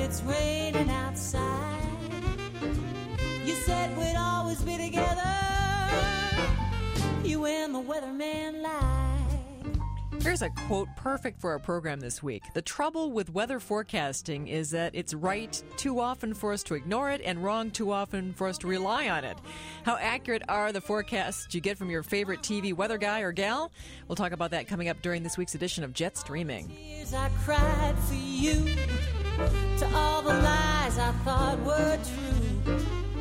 it's raining outside. You said we'd always be together. You and the weatherman lied. Here's a quote perfect for our program this week. The trouble with weather forecasting is that it's right too often for us to ignore it and wrong too often for us to rely on it. How accurate are the forecasts you get from your favorite TV weather guy or gal? We'll talk about that coming up during this week's edition of Jet Streaming. Tears I cried for you, to all the lies I thought were true.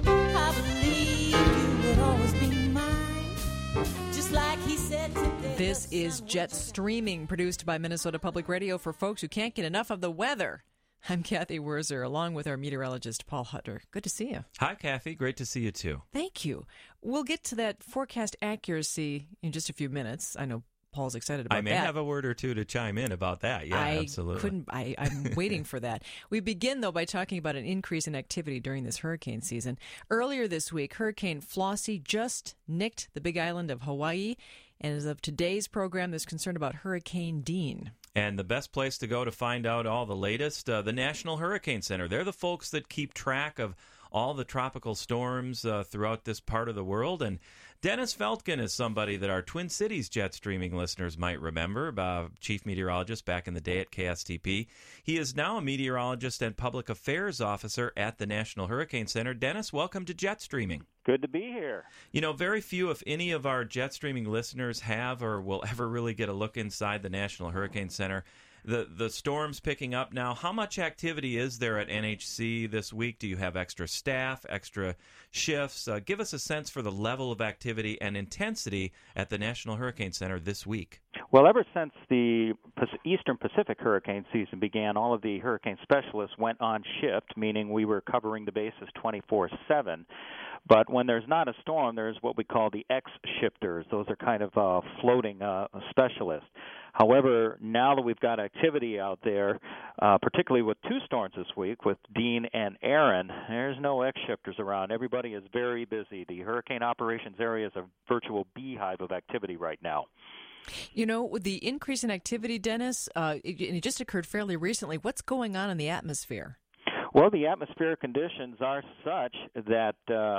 I believed you would always be mine, just like he said today. This is Jet Streaming, produced by Minnesota Public Radio for folks who can't get enough of the weather. I'm Kathy Wurzer, along with our meteorologist, Paul Hutter. Good to see you. Hi, Kathy. Great to see you, too. Thank you. We'll get to that forecast accuracy in just a few minutes. I know Paul's excited about that. I may have a word or two to chime in about that. Yeah, absolutely. I'm waiting for that. We begin, though, by talking about an increase in activity during this hurricane season. Earlier this week, Hurricane Flossie just nicked the Big Island of Hawaii. And as of today's program, there's concern about Hurricane Dean. And the best place to go to find out all the latest, the National Hurricane Center. They're the folks that keep track of all the tropical storms throughout this part of the world. And Dennis Feltgen is somebody that our Twin Cities Jet Streaming listeners might remember, chief meteorologist back in the day at KSTP. He is now a meteorologist and public affairs officer at the National Hurricane Center. Dennis, welcome to Jet Streaming. Good to be here. You know, very few, if any, of our Jet Streaming listeners have or will ever really get a look inside the National Hurricane Center. The storm's picking up now. How much activity is there at NHC this week? Do you have extra staff, extra shifts? Give us a sense for the level of activity and intensity at the National Hurricane Center this week. Well, ever since the Eastern Pacific hurricane season began, all of the hurricane specialists went on shift, meaning we were covering the bases 24/7. But when there's not a storm, there's what we call the X-shifters. Those are kind of floating specialists. However, now that we've got activity out there, particularly with two storms this week, with Dean and Aaron, there's no X-shifters around. Everybody is very busy. The hurricane operations area is a virtual beehive of activity right now. You know, with the increase in activity, Dennis, it just occurred fairly recently. What's going on in the atmosphere? Well, the atmospheric conditions are such that,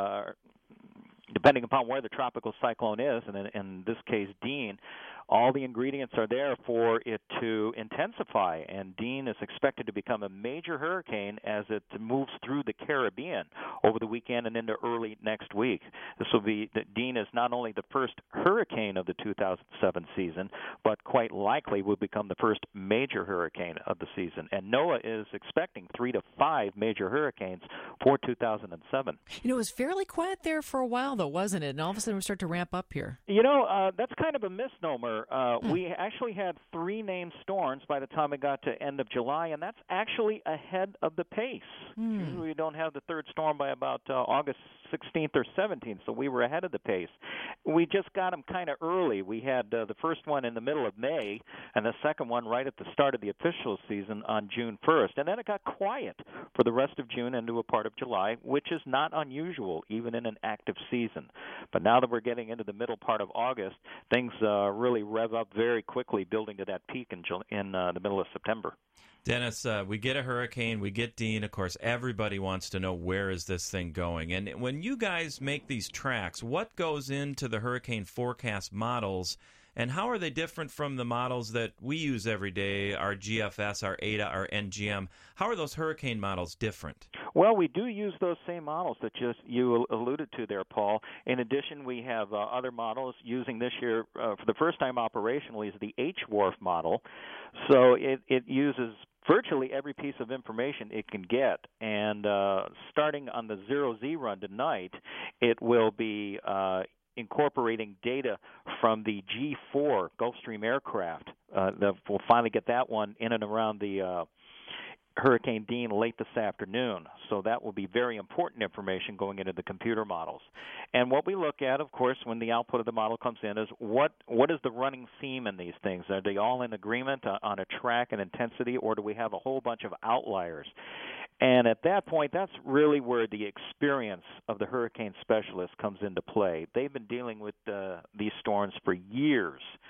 depending upon where the tropical cyclone is, and in this case Dean, all the ingredients are there for it to intensify, and Dean is expected to become a major hurricane as it moves through the Caribbean over the weekend and into early next week. This will be that Dean is not only the first hurricane of the 2007 season, but quite likely will become the first major hurricane of the season. And NOAA is expecting 3 to 5 major hurricanes for 2007. You know, it was fairly quiet there for a while, though, wasn't it? And all of a sudden we start to ramp up here. You know, that's kind of a misnomer. We actually had 3 named storms by the time we got to end of July, and that's actually ahead of the pace. Usually we don't have the third storm by about August 16th or 17th, so we were ahead of the pace. We just got them kind of early. We had the first one in the middle of May and the second one right at the start of the official season on June 1st, and then it got quiet for the rest of June into a part of July, which is not unusual even in an active season. But now that we're getting into the middle part of August, things really rev up very quickly, building to that peak in the middle of September. Dennis, we get a hurricane, we get Dean. Of course, everybody wants to know where is this thing going. And when you guys make these tracks, what goes into the hurricane forecast models, and how are they different from the models that we use every day, our GFS, our ADA, our NGM? How are those hurricane models different? Well, we do use those same models that you alluded to there, Paul. In addition, we have other models using this year for the first time operationally is the HWRF model. So it uses virtually every piece of information it can get. And starting on the 0Z run tonight, it will be incorporating data from the G4 Gulfstream aircraft. We'll finally get that one in and around the Hurricane Dean late this afternoon. So that will be very important information going into the computer models. And what we look at, of course, when the output of the model comes in is what is the running theme in these things? Are they all in agreement on a track and intensity, or do we have a whole bunch of outliers? And at that point, that's really where the experience of the hurricane specialist comes into play. They've been dealing with these storms for years.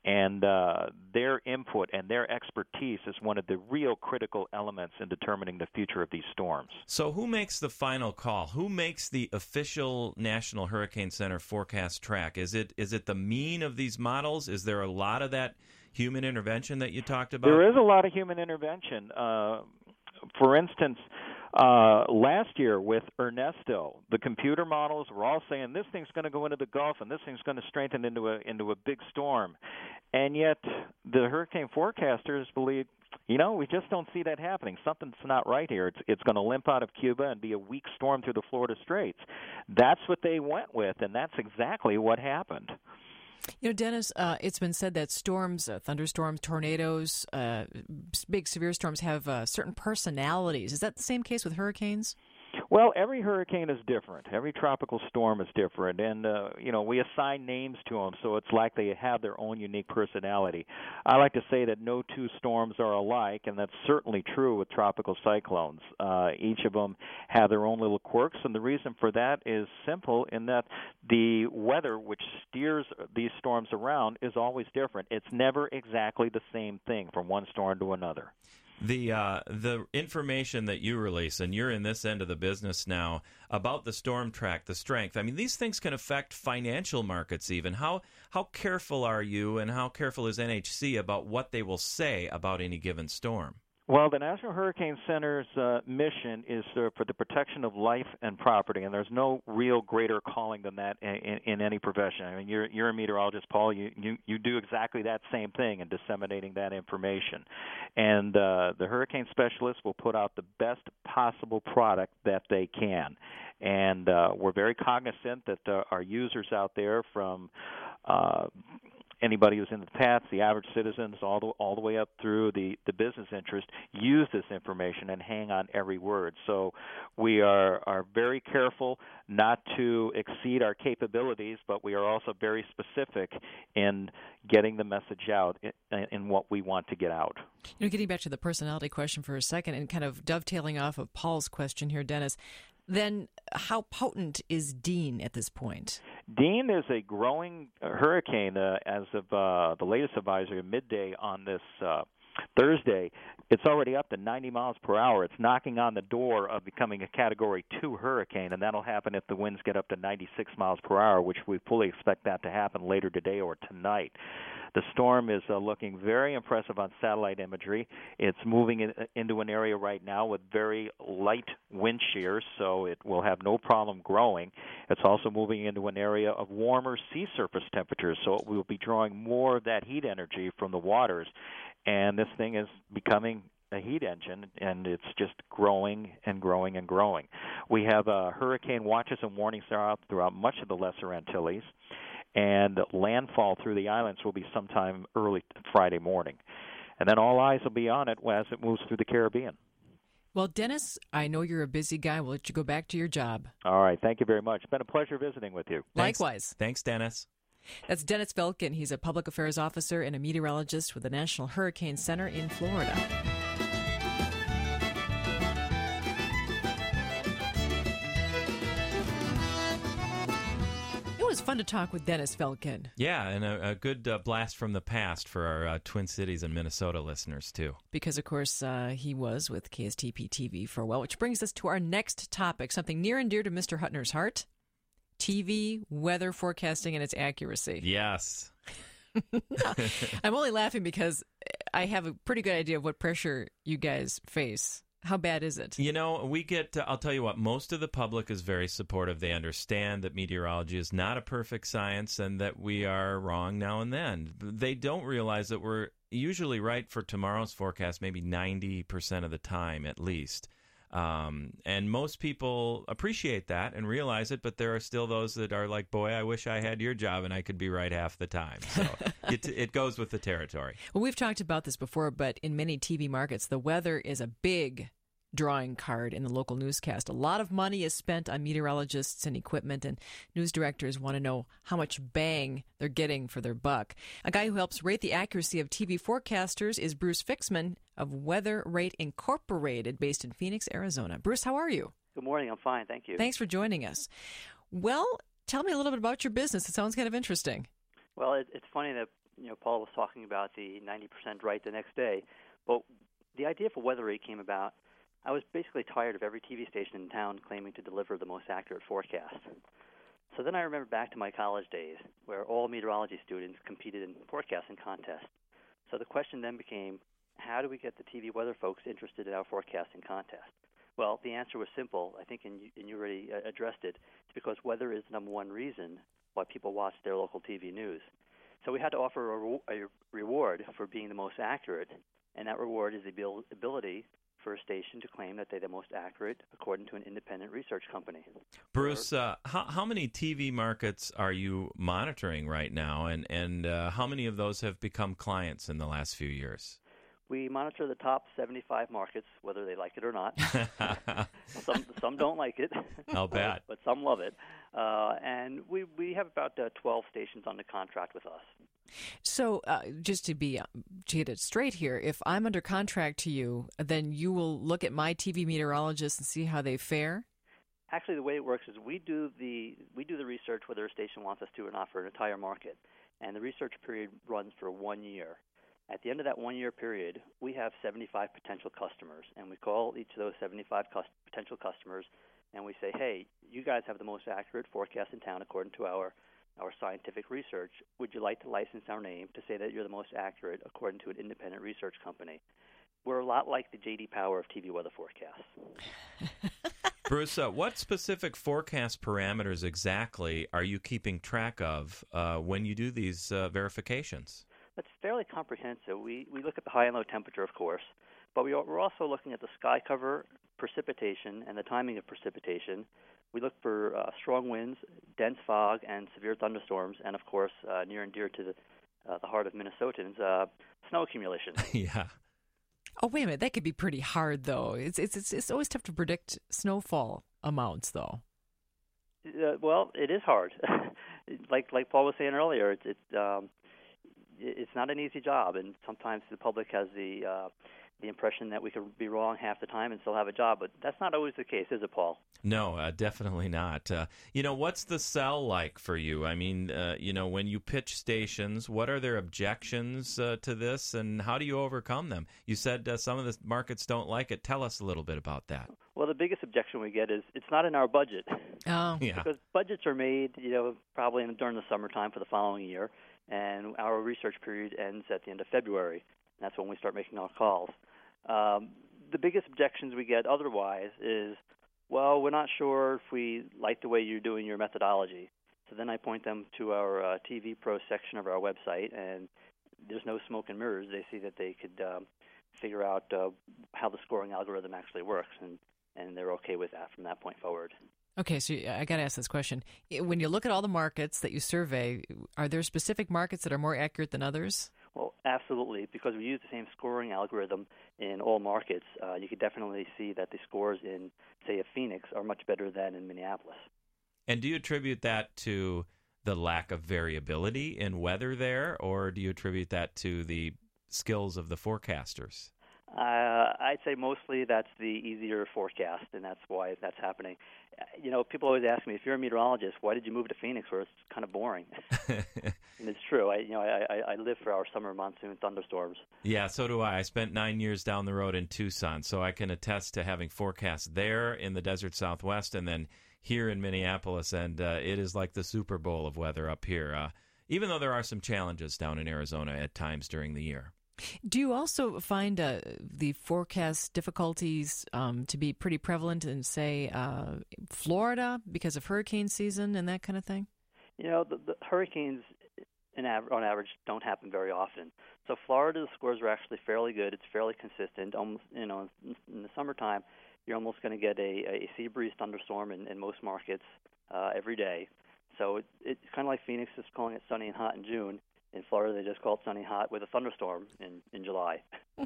And their input and their expertise is one of the real critical elements in determining the future of these storms. So who makes the final call? Who makes the official National Hurricane Center forecast track? Is it the mean of these models? Is there a lot of that human intervention that you talked about? There is a lot of human intervention. For instance, last year with Ernesto, the computer models were all saying this thing's going to go into the Gulf and this thing's going to strengthen into a big storm, and yet the hurricane forecasters believe, we just don't see that happening. Something's not right here. It's going to limp out of Cuba and be a weak storm through the Florida Straits. That's what they went with, and that's exactly what happened. Dennis, it's been said that storms, thunderstorms, tornadoes, big severe storms have certain personalities. Is that the same case with hurricanes? Well, every hurricane is different. Every tropical storm is different, and we assign names to them, so it's like they have their own unique personality. I like to say that no two storms are alike, and that's certainly true with tropical cyclones. Each of them have their own little quirks, and the reason for that is simple in that the weather which steers these storms around is always different. It's never exactly the same thing from one storm to another. The information that you release, and you're in this end of the business now, about the storm track, the strength, I mean, these things can affect financial markets even. How careful are you and how careful is NHC about what they will say about any given storm? Well, the National Hurricane Center's mission is for the protection of life and property, and there's no real greater calling than that in any profession. I mean, you're a meteorologist, Paul. You do exactly that same thing in disseminating that information. And the hurricane specialists will put out the best possible product that they can. And we're very cognizant that our users out there, from anybody who's in the paths, the average citizens, all the way up through the business interest, use this information and hang on every word. So we are very careful not to exceed our capabilities, but we are also very specific in getting the message out in what we want to get out. Getting back to the personality question for a second and kind of dovetailing off of Paul's question here, Dennis, then how potent is Dean at this point? Dean is a growing hurricane. As of the latest advisory midday on this Thursday, it's already up to 90 miles per hour. It's knocking on the door of becoming a Category 2 hurricane, and that'll happen if the winds get up to 96 miles per hour, which we fully expect that to happen later today or tonight. The storm is looking very impressive on satellite imagery. It's moving into an area right now with very light wind shears, so it will have no problem growing. It's also moving into an area of warmer sea surface temperatures, so it will be drawing more of that heat energy from the waters. And this thing is becoming a heat engine, and it's just growing and growing and growing. We have hurricane watches and warnings throughout much of the Lesser Antilles, and landfall through the islands will be sometime early Friday morning. And then all eyes will be on it as it moves through the Caribbean. Well, Dennis, I know you're a busy guy. We'll let you go back to your job. All right. Thank you very much. It's been a pleasure visiting with you. Likewise. Thanks, Dennis. That's Dennis Feltgen. He's a public affairs officer and a meteorologist with the National Hurricane Center in Florida. It was fun to talk with Dennis Feltgen. Yeah, and a good blast from the past for our Twin Cities and Minnesota listeners, too. Because, of course, he was with KSTP-TV for a while, which brings us to our next topic, something near and dear to Mr. Huttner's heart. TV, weather forecasting, and its accuracy. Yes. I'm only laughing because I have a pretty good idea of what pressure you guys face. How bad is it? We get, I'll tell you what, most of the public is very supportive. They understand that meteorology is not a perfect science and that we are wrong now and then. They don't realize that we're usually right for tomorrow's forecast, maybe 90% of the time at least. And most people appreciate that and realize it, but there are still those that are like, boy, I wish I had your job and I could be right half the time. So it goes with the territory. Well, we've talked about this before, but in many TV markets, the weather is a big drawing card in the local newscast. A lot of money is spent on meteorologists and equipment, and news directors want to know how much bang they're getting for their buck. A guy who helps rate the accuracy of TV forecasters is Bruce Fixman of Weather Rate Incorporated, based in Phoenix, Arizona. Bruce, how are you? Good morning. I'm fine. Thank you. Thanks for joining us. Well, tell me a little bit about your business. It sounds kind of interesting. Well, it's funny that Paul was talking about the 90% right the next day. But the idea for Weather 8 came about. I was basically tired of every TV station in town claiming to deliver the most accurate forecast. So then I remember back to my college days, where all meteorology students competed in forecasting contests. So the question then became, how do we get the TV weather folks interested in our forecasting contest? Well, the answer was simple, I think, and you already addressed it. It's because weather is the number one reason why people watch their local TV news. So we had to offer a reward for being the most accurate, and that reward is the ability for a station to claim that they're the most accurate according to an independent research company. Bruce, how many TV markets are you monitoring right now, and how many of those have become clients in the last few years? We monitor the top 75 markets, whether they like it or not. Some don't like it. I'll bet. But some love it. And we have about 12 stations under contract with us. So just to get it straight here, if I'm under contract to you, then you will look at my TV meteorologists and see how they fare? Actually, the way it works is we do the research whether a station wants us to or not for an entire market. And the research period runs for 1 year. At the end of that 1 year period, we have 75 potential customers, and we call each of those 75 potential customers, and we say, hey, you guys have the most accurate forecast in town according to our scientific research. Would you like to license our name to say that you're the most accurate according to an independent research company? We're a lot like the J.D. Power of TV weather forecasts. Bruce, what specific forecast parameters exactly are you keeping track of when you do these verifications? That's fairly comprehensive. We look at the high and low temperature, of course, but we're also looking at the sky cover, precipitation, and the timing of precipitation. We look for strong winds, dense fog, and severe thunderstorms, and, of course, near and dear to the heart of Minnesotans, snow accumulation. Yeah. Oh, wait a minute. That could be pretty hard, though. It's always tough to predict snowfall amounts, though. Well, it is hard. like Paul was saying earlier, it's not an easy job, and sometimes the public has the impression that we could be wrong half the time and still have a job, but that's not always the case, is it, Paul? No, definitely not. What's the sell like for you? I mean, when you pitch stations, what are their objections to this, and how do you overcome them? You said some of the markets don't like it. Tell us a little bit about that. Well, the biggest objection we get is it's not in our budget. Oh. Yeah. Because budgets are made, probably during the summertime for the following year, and our research period ends at the end of February. And that's when we start making our calls. The biggest objections we get otherwise is, well, we're not sure if we like the way you're doing your methodology. So then I point them to our TV Pro section of our website, and there's no smoke and mirrors. They see that they could figure out how the scoring algorithm actually works, and they're okay with that from that point forward. Okay, so I got to ask this question. When you look at all the markets that you survey, are there specific markets that are more accurate than others? Well, absolutely, because we use the same scoring algorithm in all markets. You could definitely see that the scores in, say, Phoenix are much better than in Minneapolis. And do you attribute that to the lack of variability in weather there, or do you attribute that to the skills of the forecasters? I'd say mostly that's the easier forecast, and that's why that's happening. People always ask me, if you're a meteorologist, why did you move to Phoenix where it's kind of boring? And it's true. I live for our summer monsoon thunderstorms. Yeah, so do I. I spent 9 years down the road in Tucson, so I can attest to having forecasts there in the desert Southwest and then here in Minneapolis, and it is like the Super Bowl of weather up here, even though there are some challenges down in Arizona at times during the year. Do you also find the forecast difficulties to be pretty prevalent in, say, Florida because of hurricane season and that kind of thing? The hurricanes on average don't happen very often. So Florida, the scores are actually fairly good. It's fairly consistent. Almost, in the summertime, you're almost going to get a sea breeze thunderstorm in most markets every day. So it's kind of like Phoenix is calling it sunny and hot in June. In Florida, they just call it sunny hot with a thunderstorm in July.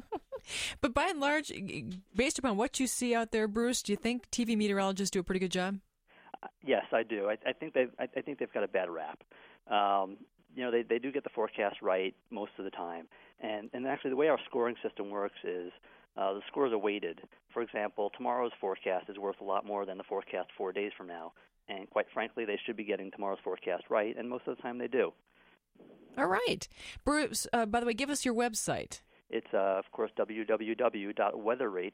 But by and large, based upon what you see out there, Bruce, do you think TV meteorologists do a pretty good job? Yes, I do. I think they've got a bad rap. They do get the forecast right most of the time. And actually, the way our scoring system works is the scores are weighted. For example, tomorrow's forecast is worth a lot more than the forecast 4 days from now. And quite frankly, they should be getting tomorrow's forecast right, and most of the time they do. All right. Bruce, by the way, give us your website. It's, of course, www.weatherate,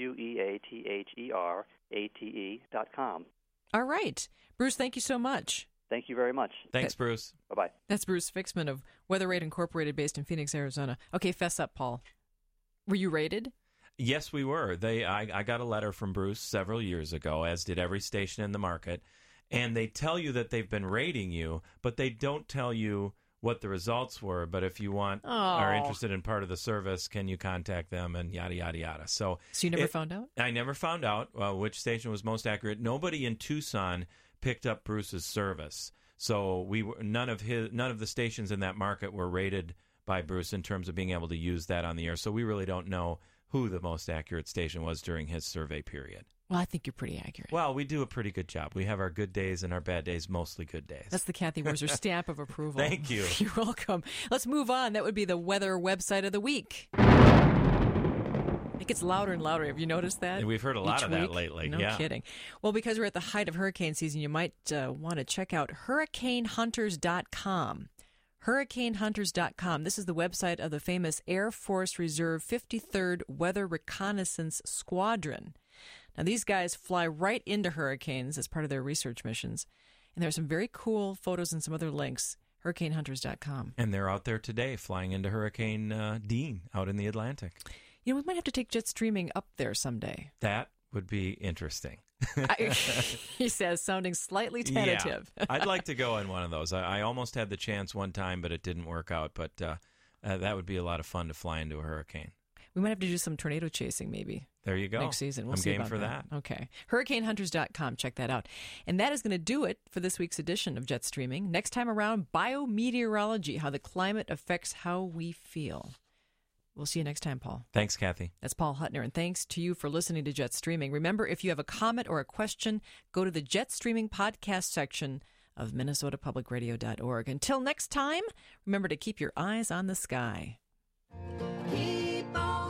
WEATHERATE.com. All right. Bruce, thank you so much. Thank you very much. Thanks, Bruce. Bye-bye. That's Bruce Fixman of WeatherRate Incorporated, based in Phoenix, Arizona. Okay, fess up, Paul. Were you rated? Yes, we were. I got a letter from Bruce several years ago, as did every station in the market, and they tell you that they've been rating you, but they don't tell you what the results were. But if you are interested in part of the service, can you contact them, and yada, yada, yada. So you never found out? I never found out which station was most accurate. Nobody in Tucson picked up Bruce's service. So none of the stations in that market were rated by Bruce in terms of being able to use that on the air. So we really don't know who the most accurate station was during his survey period. Well, I think you're pretty accurate. Well, we do a pretty good job. We have our good days and our bad days, mostly good days. That's the Kathy Wurzer stamp of approval. Thank you. You're welcome. Let's move on. That would be the weather website of the week. It gets louder and louder. Have you noticed that? We've heard a lot of that lately. No kidding. Well, because we're at the height of hurricane season, you might want to check out hurricanehunters.com. Hurricanehunters.com. This is the website of the famous Air Force Reserve 53rd Weather Reconnaissance Squadron. Now, these guys fly right into hurricanes as part of their research missions. And there are some very cool photos and some other links. Hurricanehunters.com. And they're out there today flying into Hurricane Dean out in the Atlantic. You know, we might have to take jet streaming up there someday. That would be interesting. He says, sounding slightly tentative. Yeah, I'd like to go on one of those. I almost had the chance one time, but it didn't work out. But that would be a lot of fun to fly into a hurricane. We might have to do some tornado chasing maybe. There you go. Next season. We'll I'm see game about for that. Okay. Hurricanehunters.com. Check that out. And that is going to do it for this week's edition of Jet Streaming. Next time around, biometeorology, how the climate affects how we feel. We'll see you next time, Paul. Thanks, Kathy. That's Paul Huttner, and thanks to you for listening to Jet Streaming. Remember, if you have a comment or a question, go to the Jet Streaming podcast section of minnesotapublicradio.org. Until next time, remember to keep your eyes on the sky. Keep on